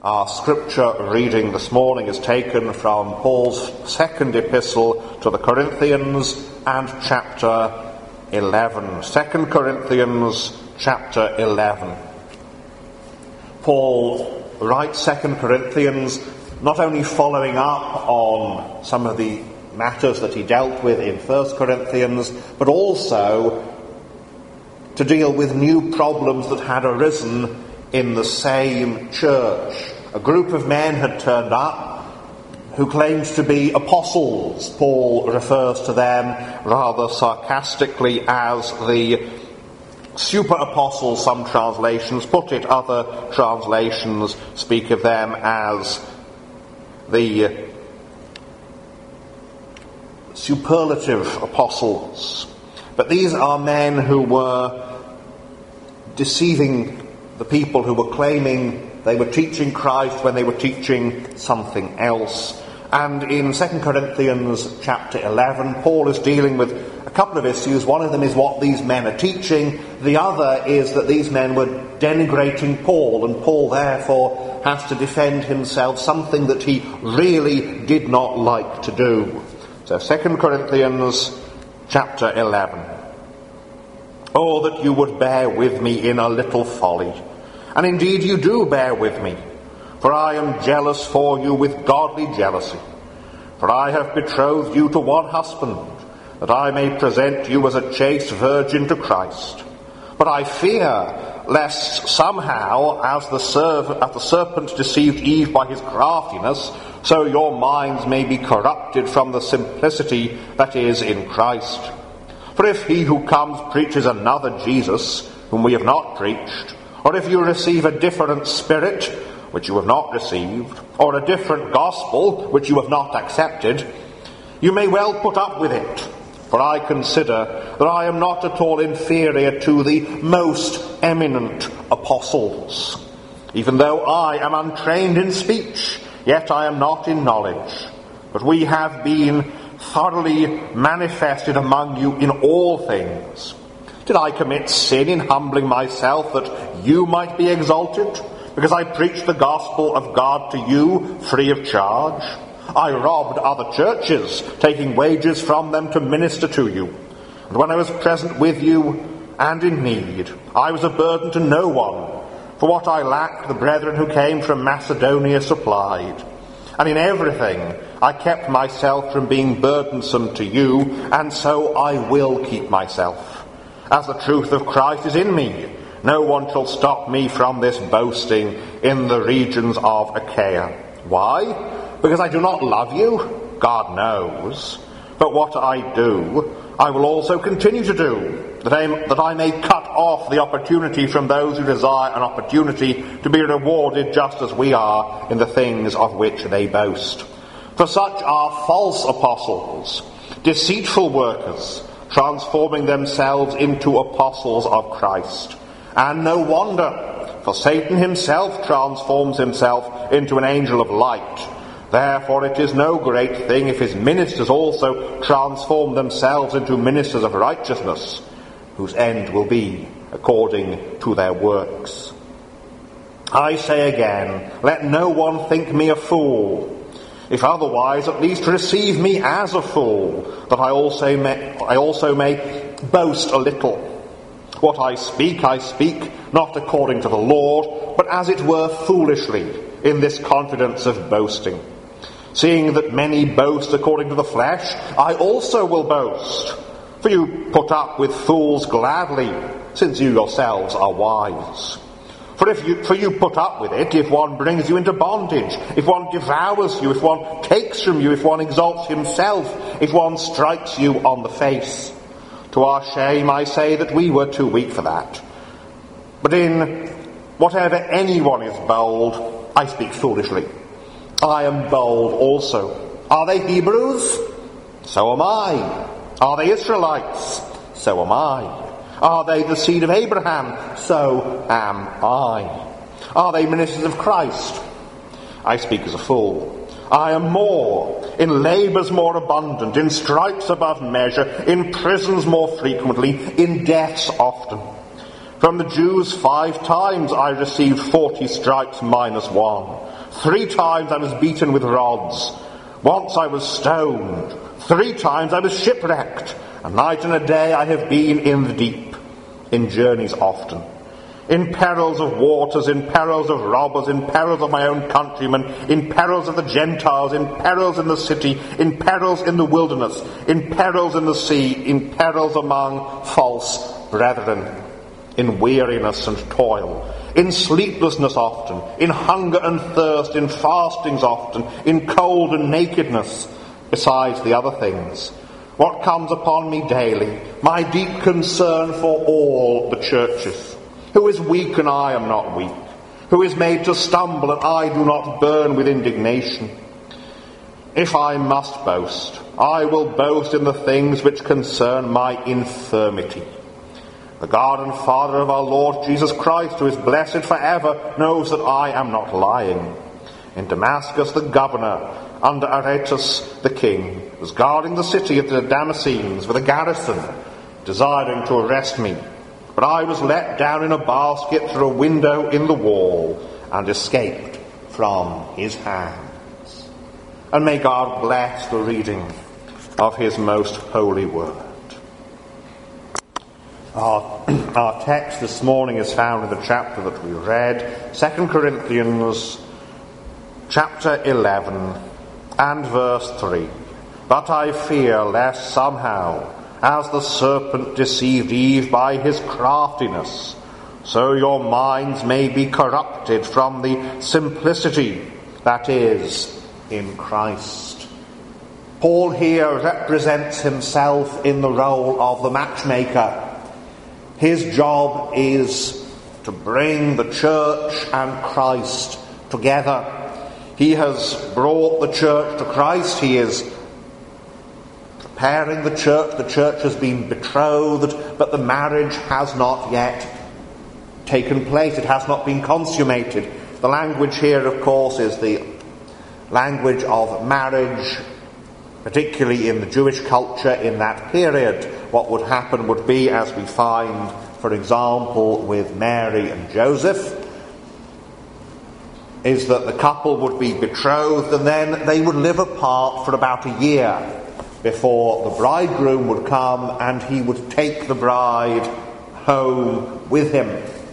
Our scripture reading this morning is taken from Paul's second epistle to the Corinthians and chapter 11. 2 Corinthians chapter 11. Paul writes 2 Corinthians not only following up on some of the matters that he dealt with in 1 Corinthians, but also to deal with new problems that had arisen in the same church. A group of men had turned up who claimed to be apostles. Paul refers to them rather sarcastically as the super apostles, some translations put it. Other translations speak of them as the superlative apostles. But these are men who were deceiving the people, who were claiming they were teaching Christ when they were teaching something else. And in 2 Corinthians chapter 11, Paul is dealing with a couple of issues. One of them is what these men are teaching. The other is that these men were denigrating Paul, and Paul therefore has to defend himself, something that he really did not like to do. So 2 Corinthians chapter 11. Oh, that you would bear with me in a little folly. And indeed you do bear with me, for I am jealous for you with godly jealousy. For I have betrothed you to one husband, that I may present you as a chaste virgin to Christ. But I fear lest somehow, as the serpent deceived Eve by his craftiness, so your minds may be corrupted from the simplicity that is in Christ. For if he who comes preaches another Jesus, whom we have not preached, or if you receive a different spirit, which you have not received, or a different gospel, which you have not accepted, you may well put up with it. For I consider that I am not at all inferior to the most eminent apostles. Even though I am untrained in speech, yet I am not in knowledge. But we have been thoroughly manifested among you in all things. Did I commit sin in humbling myself that you might be exalted? Because I preached the gospel of God to you free of charge? I robbed other churches, taking wages from them to minister to you. And when I was present with you and in need, I was a burden to no one. For what I lacked, the brethren who came from Macedonia supplied. And in everything I kept myself from being burdensome to you, and so I will keep myself. As the truth of Christ is in me, no one shall stop me from this boasting in the regions of Achaia. Why? Because I do not love you? God knows. But what I do, I will also continue to do, that I may cut off the opportunity from those who desire an opportunity to be rewarded just as we are in the things of which they boast. For such are false apostles, deceitful workers, transforming themselves into apostles of Christ. And no wonder, for Satan himself transforms himself into an angel of light. Therefore it is no great thing if his ministers also transform themselves into ministers of righteousness, whose end will be according to their works. I say again, let no one think me a fool. If otherwise, at least receive me as a fool, that I also may boast a little. What I speak not according to the Lord, but as it were foolishly, in this confidence of boasting. Seeing that many boast according to the flesh, I also will boast. For you put up with fools gladly, since you yourselves are wise. For you put up with it if one brings you into bondage, if one devours you, if one takes from you, if one exalts himself, if one strikes you on the face. To our shame I say that we were too weak for that. But in whatever anyone is bold, I speak foolishly. I am bold also. Are they Hebrews? So am I. Are they Israelites? So am I. Are they the seed of Abraham? So am I. Are they ministers of Christ? I speak as a fool. I am more, in labours more abundant, in stripes above measure, in prisons more frequently, in deaths often. From the Jews 5 times I received 40 stripes minus 1. 3 times I was beaten with rods. Once I was stoned. 3 times I was shipwrecked. A night and a day I have been in the deep, in journeys often, in perils of waters, in perils of robbers, in perils of my own countrymen, in perils of the Gentiles, in perils in the city, in perils in the wilderness, in perils in the sea, in perils among false brethren, in weariness and toil, in sleeplessness often, in hunger and thirst, in fastings often, in cold and nakedness, besides the other things. What comes upon me daily, my deep concern for all the churches. Who is weak and I am not weak? Who is made to stumble and I do not burn with indignation? If I must boast, I will boast in the things which concern my infirmity. The God and Father of our Lord Jesus Christ, who is blessed forever, knows that I am not lying. In Damascus the governor, under Aretas the king, was guarding the city of the Damascenes with a garrison, desiring to arrest me. But I was let down in a basket through a window in the wall and escaped from his hands. And may God bless the reading of his most holy word. Our text this morning is found in the chapter that we read, 2 Corinthians chapter 11 and verse 3. But I fear lest somehow, as the serpent deceived Eve by his craftiness, so your minds may be corrupted from the simplicity that is in Christ. Paul here represents himself in the role of the matchmaker. His job is to bring the church and Christ together. He has brought the church to Christ. He is preparing the church has been betrothed, but the marriage has not yet taken place. It has not been consummated. The language here, of course, is the language of marriage, particularly in the Jewish culture in that period. What would happen would be, as we find, for example, with Mary and Joseph, is that the couple would be betrothed and then they would live apart for about a year before the bridegroom would come and he would take the bride home with him.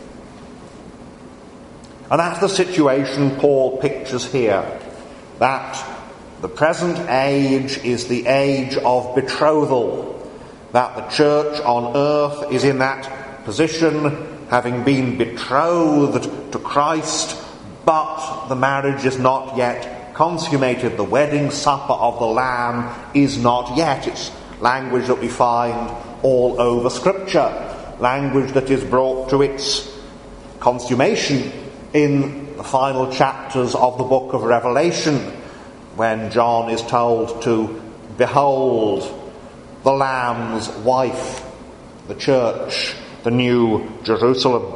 And that's the situation Paul pictures here, that the present age is the age of betrothal, that the church on earth is in that position, having been betrothed to Christ, but the marriage is not yet consummated. The wedding supper of the Lamb is not yet. It's language that we find all over Scripture, language that is brought to its consummation in the final chapters of the book of Revelation, when John is told to behold the Lamb's wife, the church, the new Jerusalem.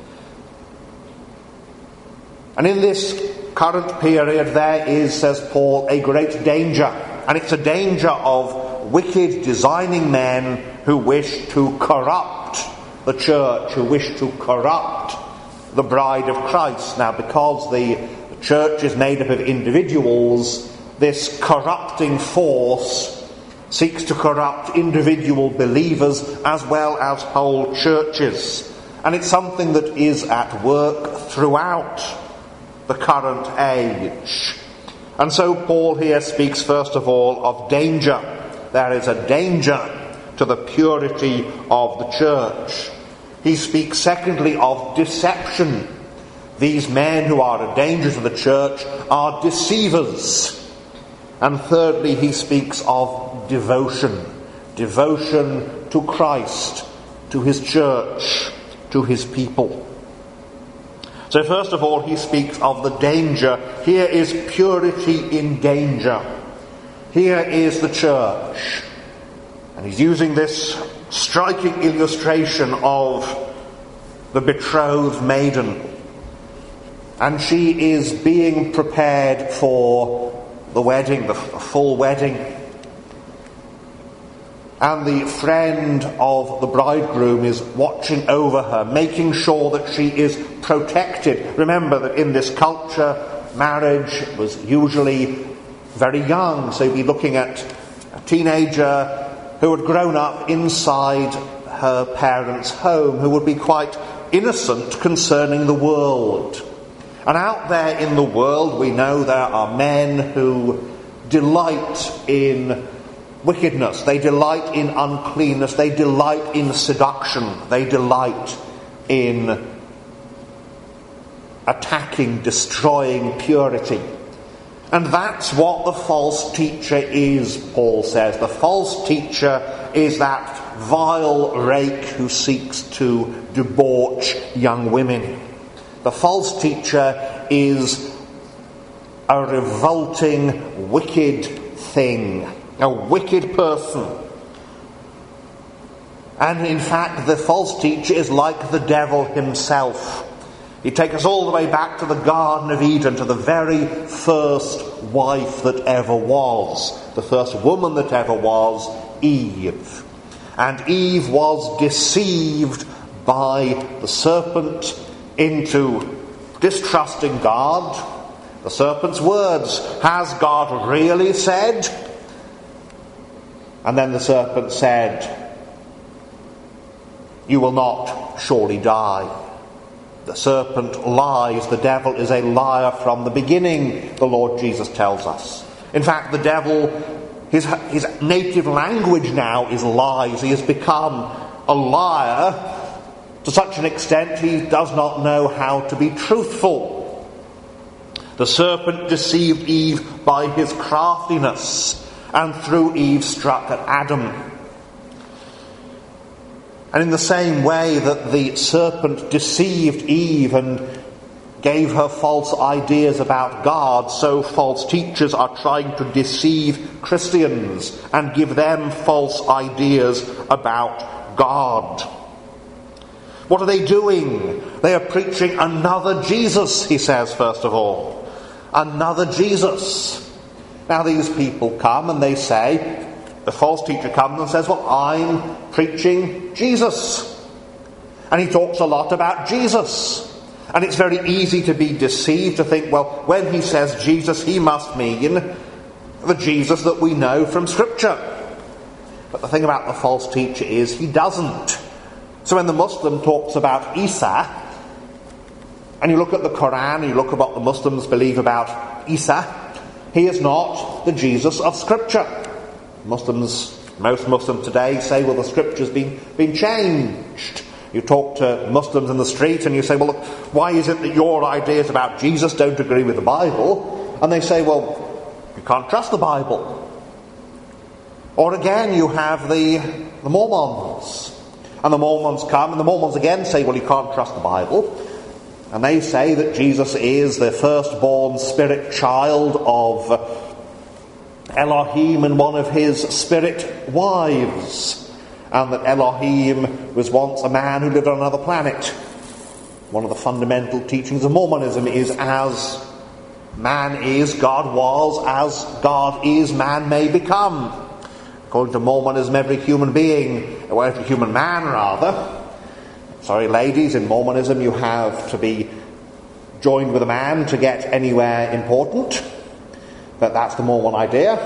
And in this current period there is, says Paul, a great danger. And it's a danger of wicked, designing men who wish to corrupt the church, who wish to corrupt the bride of Christ. Now, because the church is made up of individuals, this corrupting force seeks to corrupt individual believers as well as whole churches. And it's something that is at work throughout the current age. And so Paul here speaks first of all of danger. There is a danger to the purity of the church. He speaks secondly of deception. These men who are a danger to the church are deceivers. And thirdly, he speaks of devotion. Devotion to Christ, to his church, to his people. So first of all, he speaks of the danger. Here is purity in danger. Here is the church. And he's using this striking illustration of the betrothed maiden. And she is being prepared for the wedding, the full wedding. And the friend of the bridegroom is watching over her, making sure that she is protected. Remember that in this culture, marriage was usually very young, so you'd be looking at a teenager who had grown up inside her parents' home, who would be quite innocent concerning the world. And out there in the world, we know there are men who delight in wickedness, they delight in uncleanness, they delight in seduction, they delight in attacking, destroying purity. And that's what the false teacher is, Paul says. The false teacher is that vile rake who seeks to debauch young women. The false teacher is a revolting, wicked thing, a wicked person. And in fact, the false teacher is like the devil himself. He'd take us all the way back to the Garden of Eden, to the very first wife that ever was, the first woman that ever was, Eve. And Eve was deceived by the serpent into distrusting God. The serpent's words, has God really said? And then the serpent said, you will not surely die. The serpent lies. The devil is a liar from the beginning, the Lord Jesus tells us. In fact, the devil, his native language now is lies. He has become a liar to such an extent he does not know how to be truthful. The serpent deceived Eve by his craftiness, and through Eve struck at Adam. And in the same way that the serpent deceived Eve and gave her false ideas about God, so false teachers are trying to deceive Christians and give them false ideas about God. What are they doing? They are preaching another Jesus, he says, first of all. Another Jesus. Now these people come and they say, the false teacher comes and says, well, I'm preaching Jesus. And he talks a lot about Jesus. And it's very easy to be deceived, to think, well, when he says Jesus, he must mean the Jesus that we know from Scripture. But the thing about the false teacher is he doesn't. So when the Muslim talks about Isa, and you look at the Quran, and you look at what the Muslims believe about Isa, he is not the Jesus of Scripture. Most Muslims today say, well, the Scripture's been changed. You talk to Muslims in the street and you say, well, look, why is it that your ideas about Jesus don't agree with the Bible? And they say, well, you can't trust the Bible. Or again, you have the Mormons. And the Mormons come, and the Mormons again say, well, you can't trust the Bible. And they say that Jesus is the firstborn spirit child of Elohim and one of his spirit wives. And that Elohim was once a man who lived on another planet. One of the fundamental teachings of Mormonism is as man is, God was, as God is, man may become. According to Mormonism, every human being, or every human man rather, sorry ladies, in Mormonism you have to be joined with a man to get anywhere important. But that's the Mormon idea.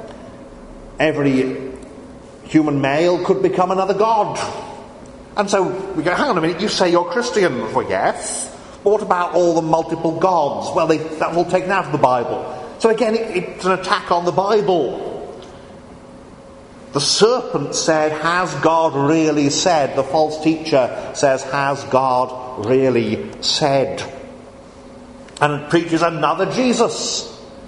Every human male could become another god. And so we go, hang on a minute, you say you're Christian. Well, yes. But what about all the multiple gods? Well, that's all taken out of the Bible. So again, it's an attack on the Bible. The serpent said, has God really said? The false teacher says, has God really said? And preaches another Jesus.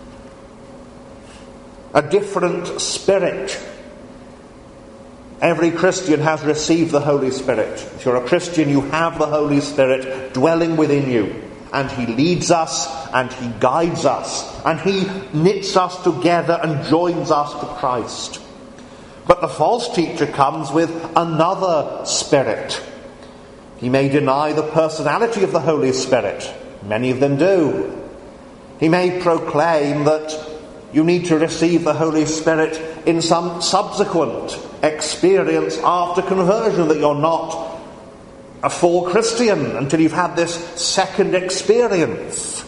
A different spirit. Every Christian has received the Holy Spirit. If you're a Christian, you have the Holy Spirit dwelling within you. And he leads us, and he guides us, and he knits us together and joins us to Christ. But the false teacher comes with another spirit. He may deny the personality of the Holy Spirit. Many of them do. He may proclaim that you need to receive the Holy Spirit in some subsequent experience after conversion, that you're not a full Christian until you've had this second experience.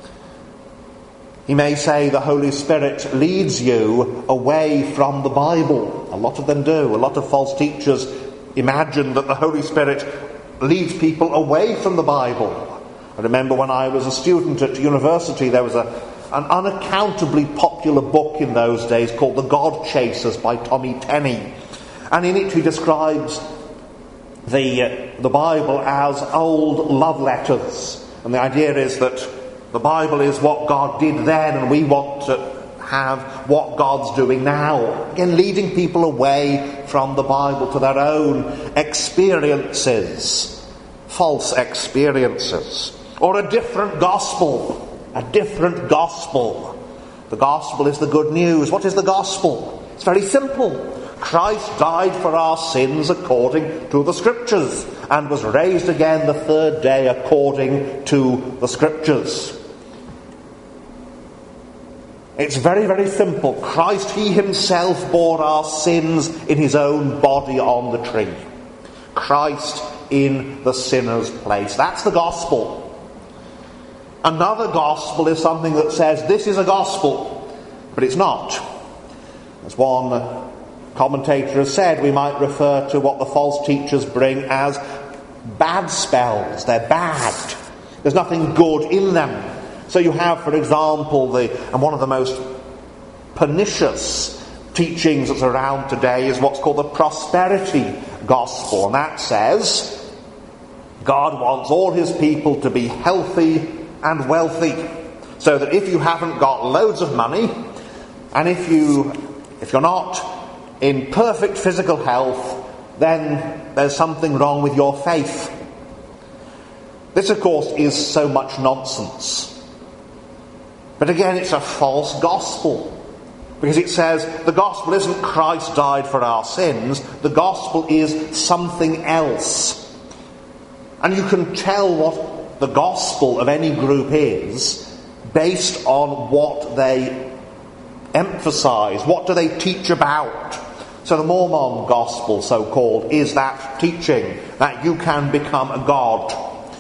He may say the Holy Spirit leads you away from the Bible. A lot of them do. A lot of false teachers imagine that the Holy Spirit leads people away from the Bible. I remember when I was a student at university, there was an unaccountably popular book in those days called The God Chasers by Tommy Tenney. And in it he describes the Bible as old love letters. And the idea is that the Bible is what God did then, and we want to have what God's doing now. Again, leading people away from the Bible to their own experiences, false experiences, or a different gospel. A different gospel. The gospel is the good news. What is the gospel? It's very simple. Christ died for our sins according to the Scriptures, and was raised again the third day according to the Scriptures. It's very, very simple. Christ, he himself bore our sins in his own body on the tree. Christ in the sinner's place. That's the gospel. Another gospel is something that says this is a gospel, but it's not. As one commentator has said, we might refer to what the false teachers bring as bad spells. They're bad. There's nothing good in them. So you have, for example, one of the most pernicious teachings that's around today is what's called the prosperity gospel. And that says God wants all his people to be healthy and wealthy, so that if you haven't got loads of money, and if you're not in perfect physical health, then there's something wrong with your faith. This, of course, is so much nonsense. But again, it's a false gospel, because it says the gospel isn't Christ died for our sins. The gospel is something else. And you can tell what the gospel of any group is based on what they emphasize. What do they teach about? So the Mormon gospel, so-called, is that teaching that you can become a god.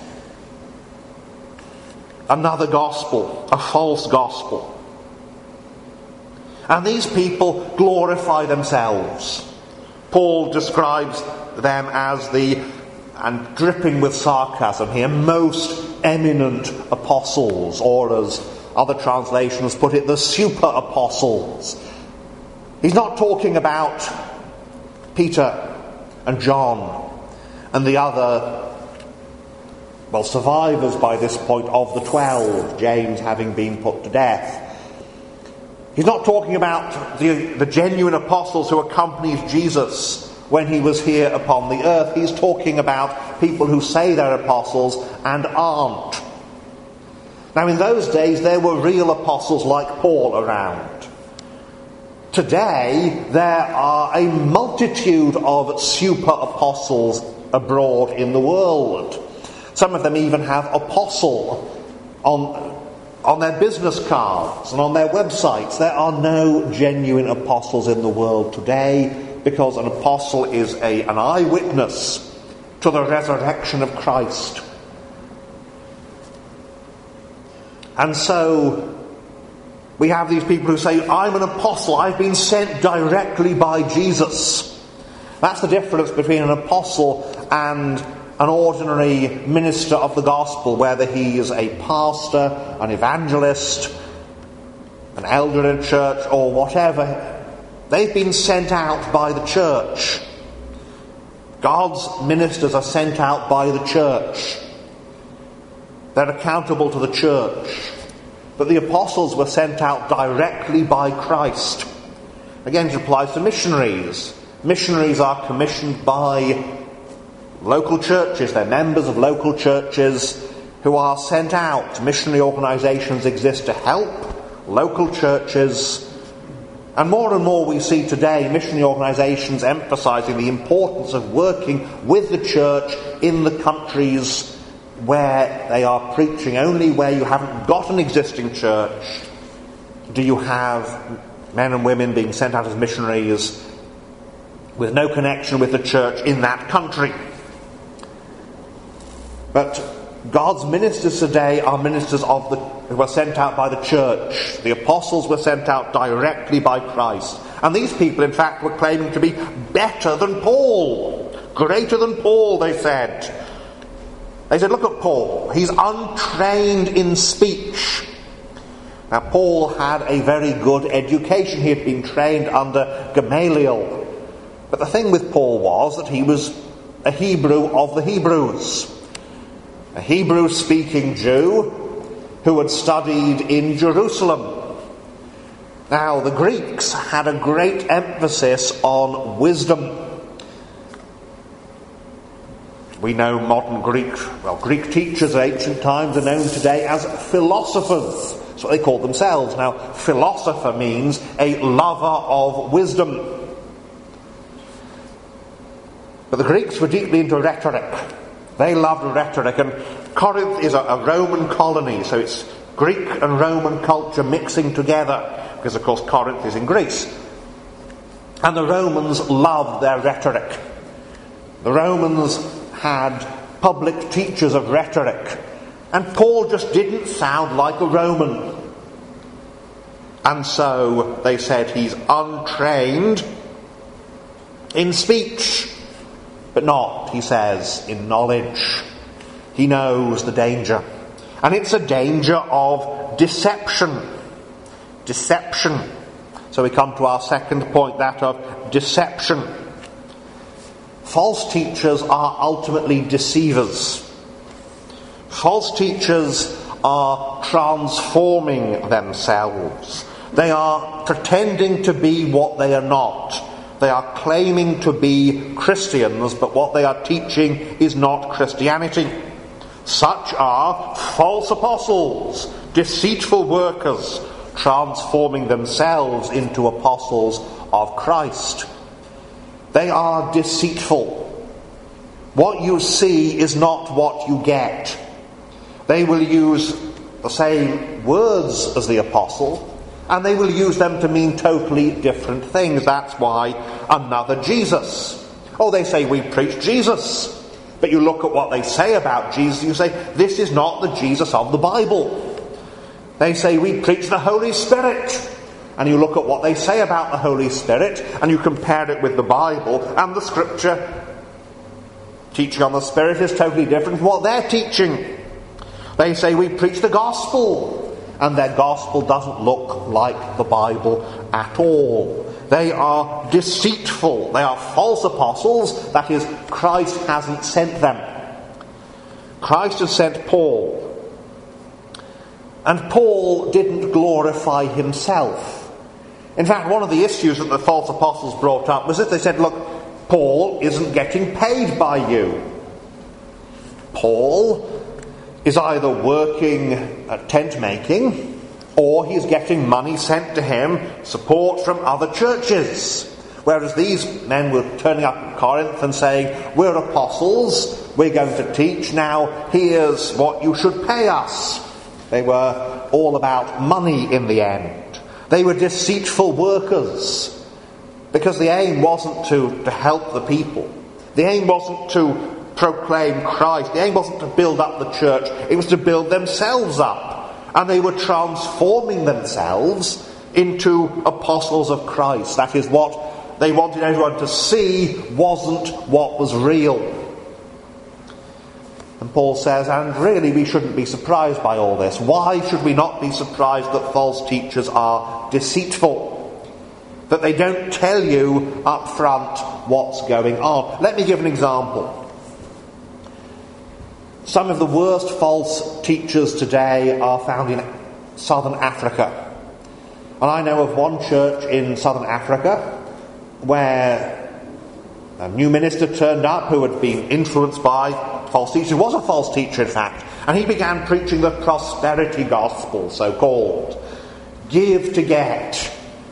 Another gospel, a false gospel. And these people glorify themselves. Paul describes them as and dripping with sarcasm here, most eminent apostles, or as other translations put it, the super apostles. He's not talking about Peter and John and the other survivors by this point of the 12, James having been put to death. He's not talking about the genuine apostles who accompanied Jesus when he was here upon the earth. He's talking about people who say they're apostles and aren't. Now, in those days, there were real apostles like Paul around. Today, there are a multitude of super apostles abroad in the world. Some of them even have apostle on their business cards and on their websites. There are no genuine apostles in the world today, because an apostle is an eyewitness to the resurrection of Christ. And so we have these people who say, I'm an apostle, I've been sent directly by Jesus. That's the difference between an apostle and an ordinary minister of the gospel, whether he is a pastor, an evangelist, an elder in a church, or whatever. They've been sent out by the church. God's ministers are sent out by the church. They're accountable to the church. But the apostles were sent out directly by Christ. Again, it applies to missionaries. Missionaries are commissioned by local churches. They're members of local churches who are sent out. Missionary organisations exist to help local churches. And more we see today missionary organisations emphasising the importance of working with the church in the countries where they are preaching. Only where you haven't got an existing church do you have men and women being sent out as missionaries with no connection with the church in that country. But God's ministers today are ministers who were sent out by the church. The apostles were sent out directly by Christ. And these people, in fact, were claiming to be better than Paul. Greater than Paul, they said. They said, look at Paul. He's untrained in speech. Now, Paul had a very good education. He had been trained under Gamaliel. But the thing with Paul was that he was a Hebrew of the Hebrews. A Hebrew-speaking Jew who had studied in Jerusalem. Now, the Greeks had a great emphasis on wisdom. We know modern Greek teachers of ancient times are known today as philosophers. That's what they called themselves. Now, philosopher means a lover of wisdom. But the Greeks were deeply into rhetoric. They loved rhetoric, and Corinth is a Roman colony, so it's Greek and Roman culture mixing together, because of course Corinth is in Greece. And the Romans loved their rhetoric. The Romans had public teachers of rhetoric, and Paul just didn't sound like a Roman. And so they said he's untrained in speech, but not, he says, in knowledge. He knows the danger. And it's a danger of deception. Deception. So we come to our second point, that of deception. False teachers are ultimately deceivers. False teachers are transforming themselves. They are pretending to be what they are not. They are claiming to be Christians, but what they are teaching is not Christianity. Such are false apostles, deceitful workers, transforming themselves into apostles of Christ. They are deceitful. What you see is not what you get. They will use the same words as the apostle, and they will use them to mean totally different things. That's why another Jesus. Oh, they say we preach Jesus. But you look at what they say about Jesus, you say, this is not the Jesus of the Bible. They say we preach the Holy Spirit. And you look at what they say about the Holy Spirit, and you compare it with the Bible, and the Scripture teaching on the Spirit is totally different from what they're teaching. They say we preach the gospel, and their gospel doesn't look like the Bible at all. They are deceitful. They are false apostles. That is, Christ hasn't sent them. Christ has sent Paul. And Paul didn't glorify himself. In fact, one of the issues that the false apostles brought up was that they said, look, Paul isn't getting paid by you. Paul is either working at tent making, or he's getting money sent to him, support from other churches. Whereas these men were turning up in Corinth and saying, we're apostles, we're going to teach, now here's what you should pay us. They were all about money in the end. They were deceitful workers, because the aim wasn't to help the people. The aim wasn't to proclaim Christ. The aim wasn't to build up the church. It was to build themselves up. And they were transforming themselves into apostles of Christ. That is, what they wanted everyone to see wasn't what was real. And Paul says, and really we shouldn't be surprised by all this. Why should we not be surprised that false teachers are deceitful? That they don't tell you up front what's going on. Let me give an example. Some of the worst false teachers today are found in southern Africa. And I know of one church in southern Africa where a new minister turned up who had been influenced by false teachers. He was a false teacher, in fact. And he began preaching the prosperity gospel, so-called. Give to get.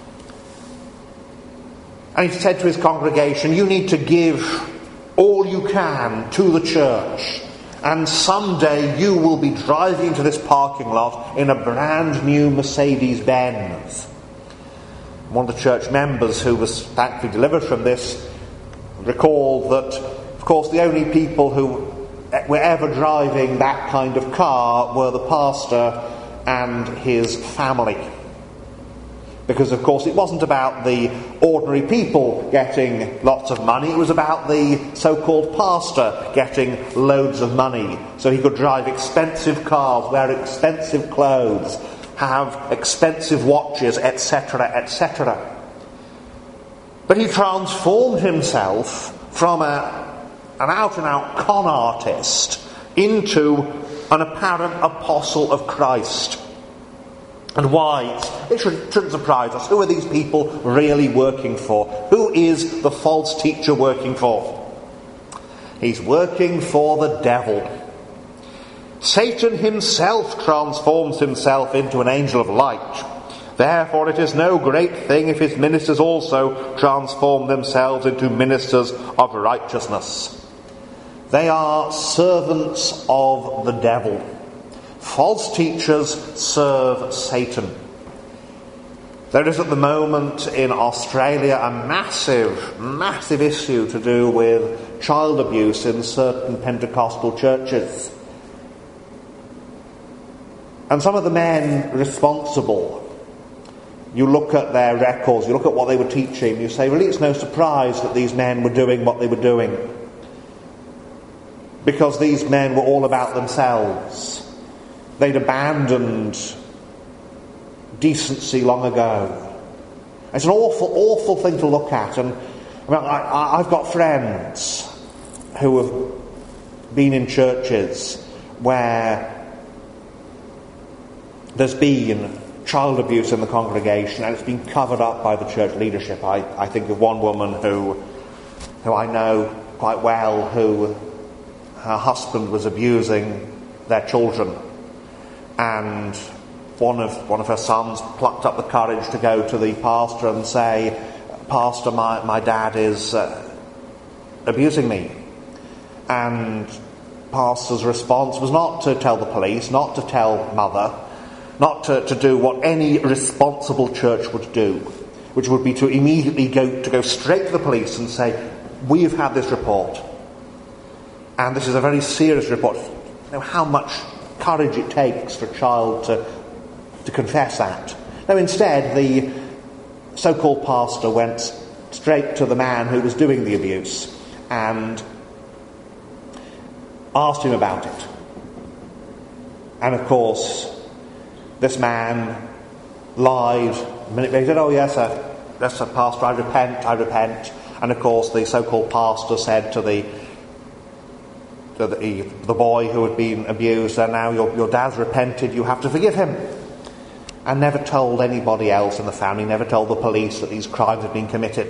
And he said to his congregation, you need to give all you can to the church. And someday you will be driving into this parking lot in a brand new Mercedes-Benz. One of the church members who was thankfully delivered from this Recall that, of course, the only people who were ever driving that kind of car were the pastor and his family. Because, of course, it wasn't about the ordinary people getting lots of money, it was about the so-called pastor getting loads of money. So he could drive expensive cars, wear expensive clothes, have expensive watches, etc., etc. But he transformed himself from an out-and-out con artist into an apparent apostle of Christ. And why? It shouldn't surprise us. Who are these people really working for? Who is the false teacher working for? He's working for the devil. Satan himself transforms himself into an angel of light. Therefore it is no great thing if his ministers also transform themselves into ministers of righteousness. They are servants of the devil. False teachers serve Satan. There is at the moment in Australia a massive issue to do with child abuse in certain Pentecostal churches. And some of the men responsible, you look at their records, you look at what they were teaching, you say, really, it's no surprise that these men were doing what they were doing. Because these men were all about themselves. They'd abandoned decency long ago. It's an awful thing to look at. And I've got friends who have been in churches where there's been child abuse in the congregation and it's been covered up by the church leadership. I think of one woman who I know quite well, who her husband was abusing their children, and one of her sons plucked up the courage to go to the pastor and say, "Pastor, my dad is abusing me." And pastor's response was not to tell the police, not to tell mother, not to do what any responsible church would do, which would be to immediately go straight to the police and say, "We've had this report, and this is a very serious report." You know how much courage it takes for a child to confess that. No, instead, the so-called pastor went straight to the man who was doing the abuse and asked him about it. And of course, this man lied, manipulated. "Oh yes, sir, pastor, I repent. And of course the so-called pastor said to the boy who had been abused, "And now your dad's repented, you have to forgive him." And never told anybody else in the family, never told the police that these crimes had been committed.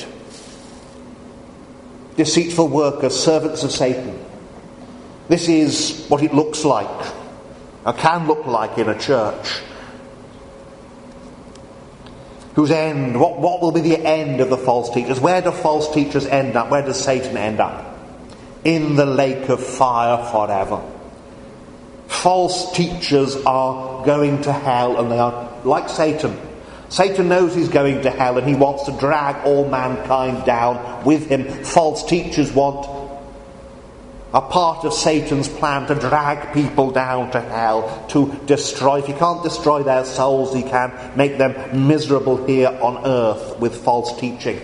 Deceitful workers, servants of Satan. This is what it looks like, or can look like in a church. Whose end, what will be the end of the false teachers? Where do false teachers end up? Where does Satan end up? In the lake of fire forever. False teachers are going to hell, and they are like Satan. Satan knows he's going to hell and he wants to drag all mankind down with him. False teachers are part of Satan's plan to drag people down to hell, to destroy. If he can't destroy their souls, he can make them miserable here on earth with false teaching.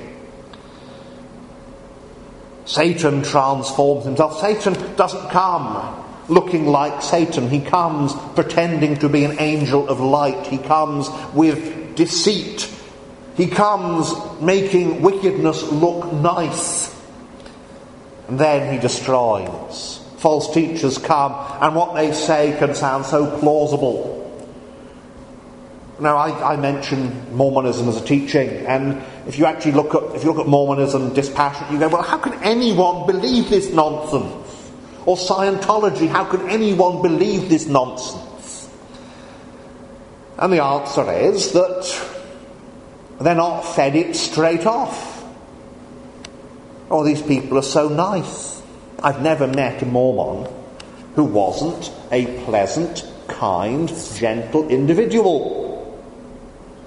Satan transforms himself. Satan doesn't come looking like Satan. He comes pretending to be an angel of light. He comes with deceit. He comes making wickedness look nice. And then he destroys. False teachers come, and what they say can sound so plausible. Now, I mentioned Mormonism as a teaching, and if you actually look at Mormonism dispassionately, you go, well, how can anyone believe this nonsense? Or Scientology, how can anyone believe this nonsense? And the answer is that they're not fed it straight off. Oh, these people are so nice. I've never met a Mormon who wasn't a pleasant, kind, gentle individual.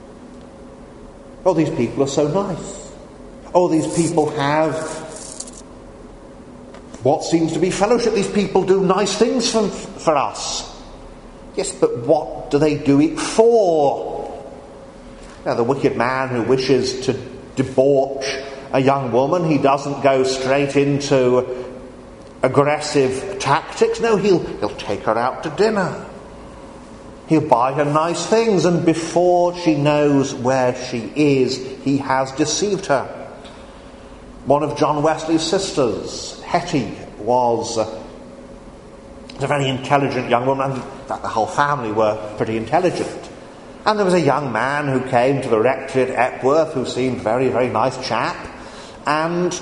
Oh, these people are so nice. Oh, these people have What seems to be fellowship? These people do nice things for us. Yes, but what do they do it for? Now, the wicked man who wishes to debauch a young woman, he doesn't go straight into aggressive tactics. No, he'll take her out to dinner. He'll buy her nice things, and before she knows where she is, he has deceived her. One of John Wesley's sisters, Hetty, was a very intelligent young woman, and in fact the whole family were pretty intelligent. And there was a young man who came to the rectory at Epworth who seemed very, very nice chap, and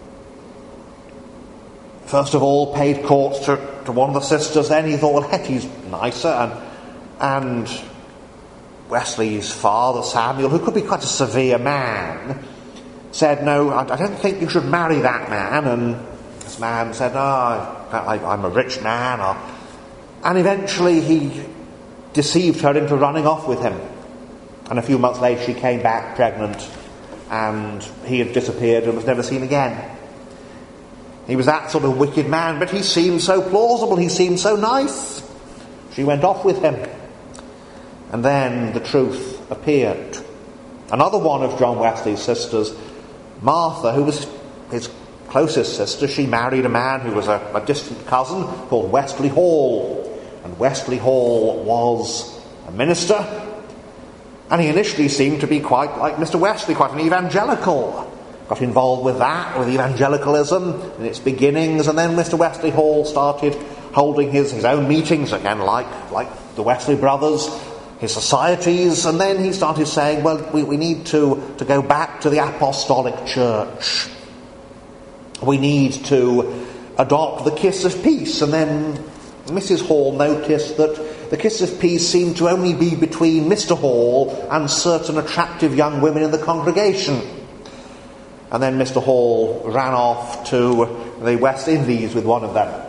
first of all paid court to one of the sisters. Then he thought, well, Hetty's nicer, and Wesley's father, Samuel, who could be quite a severe man, said, no, I don't think you should marry that man. And this man said, I'm a rich man. And eventually he deceived her into running off with him. And a few months later she came back pregnant, and he had disappeared and was never seen again. He was that sort of wicked man, but he seemed so plausible, he seemed so nice. She went off with him. And then the truth appeared. Another one of John Wesley's sisters, Martha, who was his closest sister, she married a man who was a distant cousin called Wesley Hall. And Wesley Hall was a minister, and he initially seemed to be quite like Mr. Wesley, quite an evangelical. Got involved with that, with evangelicalism in its beginnings, and then Mr. Wesley Hall started holding his own meetings again, like the Wesley brothers, his societies, and then he started saying, well, we need to go back to the apostolic church. We need to adopt the kiss of peace. And then Mrs. Hall noticed that the kiss of peace seemed to only be between Mr. Hall and certain attractive young women in the congregation. And then Mr. Hall ran off to the West Indies with one of them.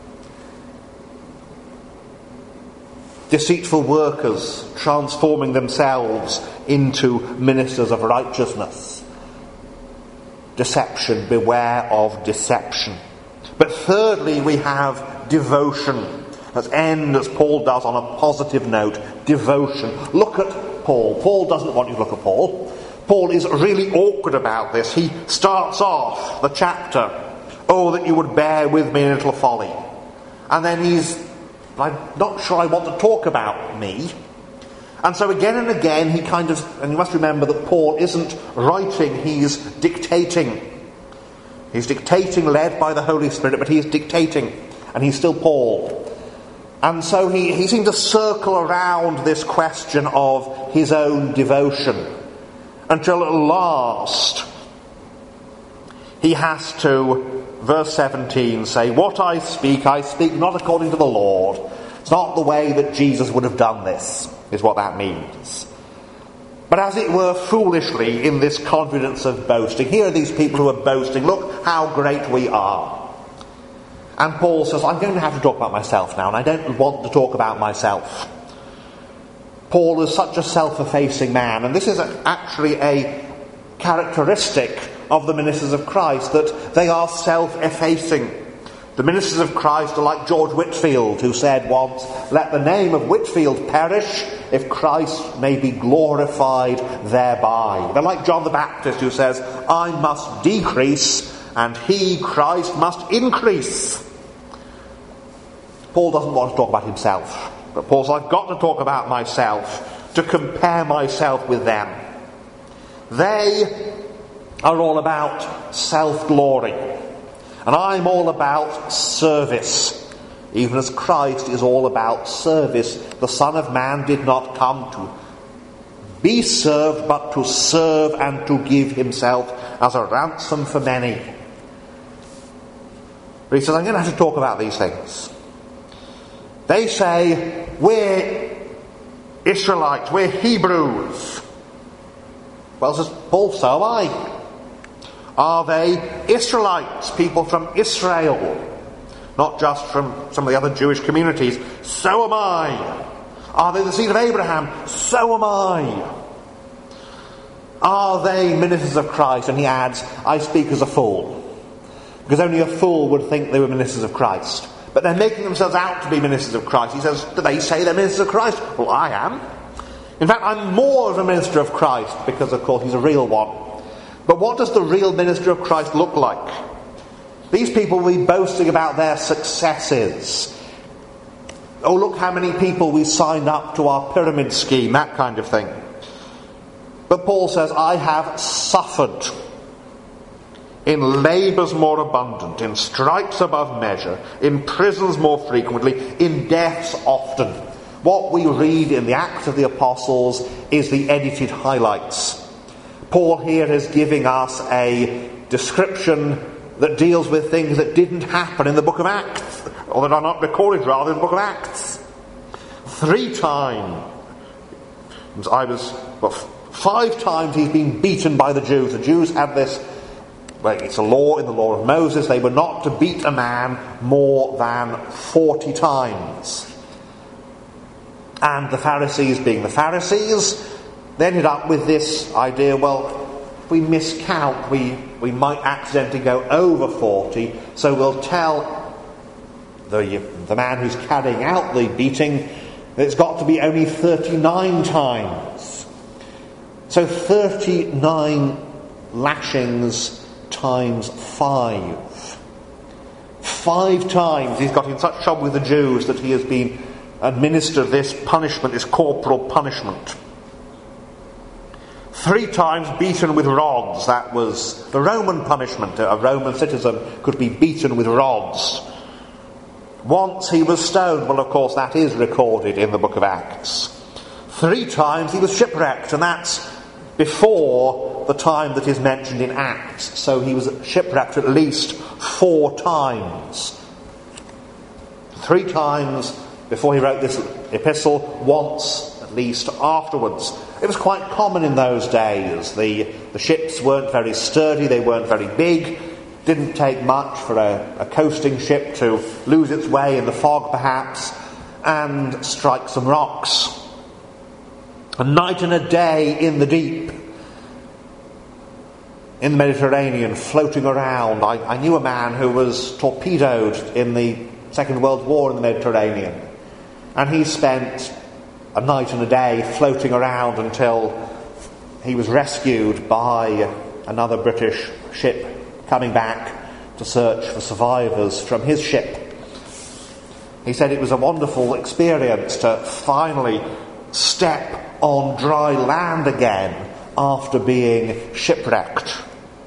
Deceitful workers transforming themselves into ministers of righteousness. Deception, beware of deception. But thirdly, we have devotion. Let's end, as Paul does, on a positive note. Devotion. Look at Paul. Paul doesn't want you to look at Paul. Paul is really awkward about this. He starts off the chapter, oh, that you would bear with me in a little folly. And then I'm not sure I want to talk about me. And so again and again he and you must remember that Paul isn't writing, he's dictating. He's dictating, led by the Holy Spirit, but he is dictating, and he's still Paul. And so he seemed to circle around this question of his own devotion, until at last he has to, verse 17, say, what I speak not according to the Lord. It's not the way that Jesus would have done this, is what that means. But as it were, foolishly, in this confidence of boasting. Here are these people who are boasting, look how great we are. And Paul says, I'm going to have to talk about myself now, and I don't want to talk about myself. Paul is such a self-effacing man, and this is actually a characteristic of the ministers of Christ, that they are self-effacing. The ministers of Christ are like George Whitefield, who said once, let the name of Whitefield perish if Christ may be glorified thereby. They're like John the Baptist, who says, I must decrease and he, Christ, must increase. Paul doesn't want to talk about himself, but Paul says, I've got to talk about myself, to compare myself with them. They are all about self-glory, and I'm all about service, even as Christ is all about service. The Son of Man did not come to be served, but to serve and to give himself as a ransom for many. But he says, I'm going to have to talk about these things. They say, we're Israelites, we're Hebrews. Well, says Paul, so am I. Are they Israelites, people from Israel, not just from some of the other Jewish communities? So am I. Are they the seed of Abraham? So am I. Are they ministers of Christ? And he adds, I speak as a fool. because only a fool would think they were ministers of Christ. But they're making themselves out to be ministers of Christ. He says, do they say they're ministers of Christ? Well, I am. In fact, I'm more of a minister of Christ because, of course, he's a real one. But what does the real minister of Christ look like? These people will be boasting about their successes. Oh, look how many people we signed up to our pyramid scheme, that kind of thing. But Paul says, I have suffered in labours more abundant, in stripes above measure, in prisons more frequently, in deaths often. What we read in the Acts of the Apostles is the edited highlights. Paul here is giving us a description that deals with things that didn't happen in the book of Acts, or that are not recorded rather in the book of Acts. 3 times, 5 times he's been beaten by the Jews. The Jews have this, well, it's a law in the law of Moses, they were not to beat a man more than 40 times. And the Pharisees, being the Pharisees, they ended up with this idea, well, if we miscount, we might accidentally go over 40, so we'll tell the man who's carrying out the beating that it's got to be only 39 times. So 39 lashings times 5. 5 times he's got in such trouble with the Jews that he has been administered this punishment, this corporal punishment. 3 times beaten with rods. That was the Roman punishment. A Roman citizen could be beaten with rods. Once he was stoned. Well, of course, that is recorded in the book of Acts. 3 times he was shipwrecked, and that's before the time that is mentioned in Acts. So he was shipwrecked at least 4 times. 3 times before he wrote this epistle, once at least afterwards. It was quite common in those days. The ships weren't very sturdy, they weren't very big. Didn't take much for a coasting ship to lose its way in the fog perhaps and strike some rocks. A night and a day in the deep, in the Mediterranean, floating around. I knew a man who was torpedoed in the Second World War in the Mediterranean, and he spent a night and a day floating around until he was rescued by another British ship coming back to search for survivors from his ship. He said it was a wonderful experience to finally step on dry land again after being shipwrecked.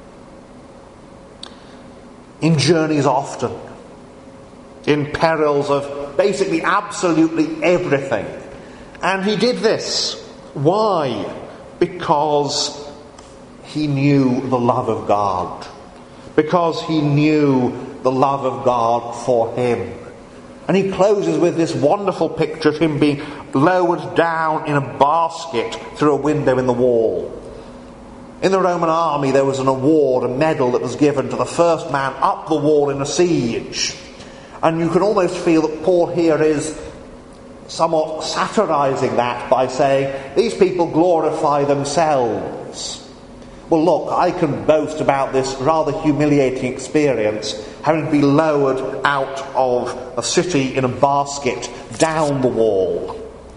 In journeys often, in perils of basically absolutely everything. And he did this. Why? Because he knew the love of God. Because he knew the love of God for him. And he closes with this wonderful picture of him being lowered down in a basket through a window in the wall. In the Roman army there was an award, a medal that was given to the first man up the wall in a siege. And you can almost feel that Paul here is somewhat satirizing that by saying, these people glorify themselves. Well, look, I can boast about this rather humiliating experience, having to be lowered out of a city in a basket down the wall.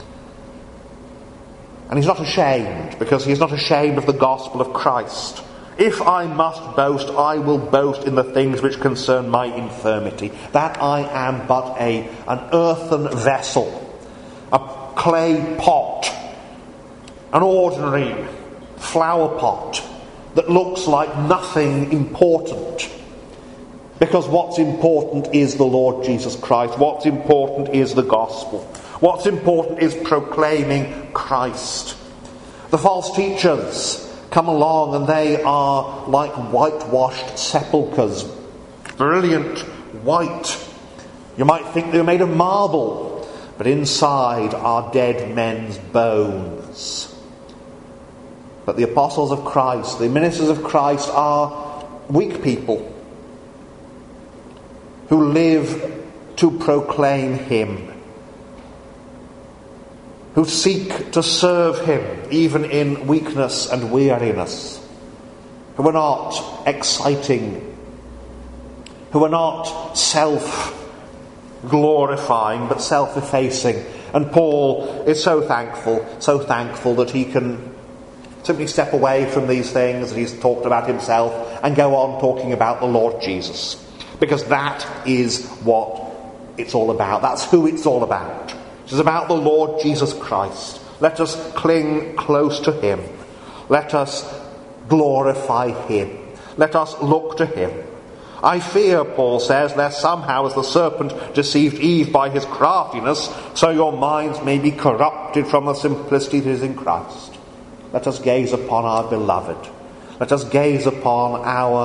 And he's not ashamed, because he's not ashamed of the gospel of Christ. If I must boast, I will boast in the things which concern my infirmity, that I am but an earthen vessel, a clay pot, an ordinary flower pot that looks like nothing important. Because what's important is the Lord Jesus Christ. What's important is the gospel. What's important is proclaiming Christ. The false teachers come along and they are like whitewashed sepulchres, brilliant white. You might think they're made of marble, but inside are dead men's bones. But the apostles of Christ, the ministers of Christ, are weak people who live to proclaim him, who seek to serve him even in weakness and weariness, who are not exciting who are not self-glorifying but self-effacing. And Paul is so thankful that he can simply step away from these things that he's talked about himself and go on talking about the Lord Jesus. Because that is what it's all about. That's who it's all about. It is about the Lord Jesus Christ. Let us cling close to him. Let us glorify him. Let us look to him. I fear, Paul says, lest somehow as the serpent deceived Eve by his craftiness, so your minds may be corrupted from the simplicity that is in Christ. Let us gaze upon our beloved. Let us gaze upon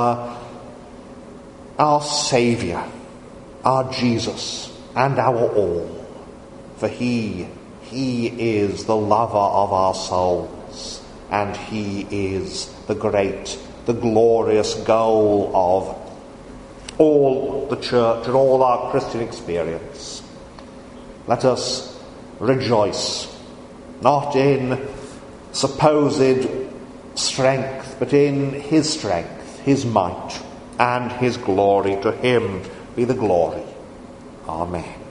our Saviour, our Jesus, and our all. For he is the lover of our souls, and he is the great, the glorious goal of all the church and all our Christian experience. Let us rejoice, not in supposed strength, but in his strength, his might, and his glory. To him be the glory. Amen.